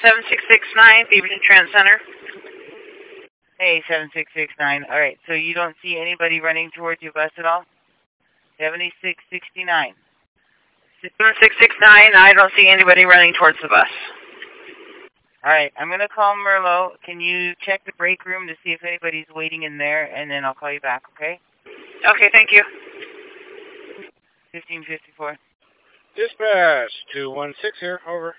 7669, Beaverton Trans Center. Hey, 7669. All right, so you don't see anybody running towards your bus at all? 7669. 7669, I don't see anybody running towards the bus. All right, I'm going to call Merlot. Can you check the break room to see if anybody's waiting in there, and then I'll call you back, okay? Okay, thank you. 1554. Dispatch 216 here, over.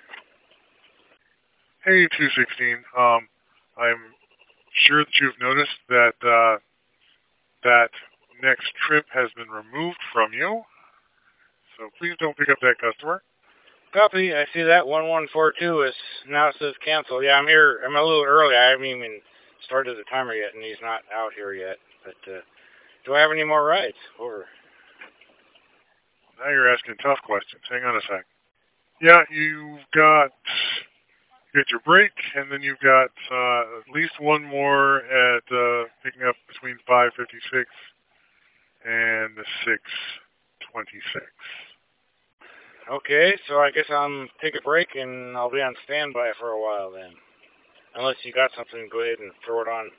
Hey, 216. I'm sure that you've noticed that that next trip has been removed from you. So please don't pick up that customer. Copy. I see that 1142 is now it says cancel. Yeah, I'm here. I'm a little early. I haven't even started the timer yet, and he's not out here yet. But do I have any more rides? Over. Now you're asking tough questions. Hang on a sec. Yeah, you've got your break, and then you've got at least one more at picking up between 5:56 and 6:26. Okay, so I guess I'll take a break, and I'll be on standby for a while then. Unless you got something, go ahead and throw it on.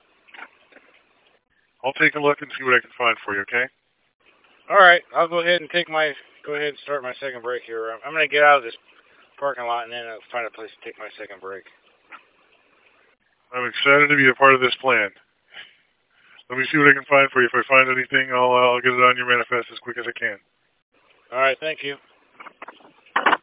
I'll take a look and see what I can find for you, okay? All right, I'll go ahead and start my second break here. I'm going to get out of this parking lot, and then I'll find a place to take my second break. I'm excited to be a part of this plan. Let me see what I can find for you. If I find anything, I'll get it on your manifest as quick as I can. All right, thank you.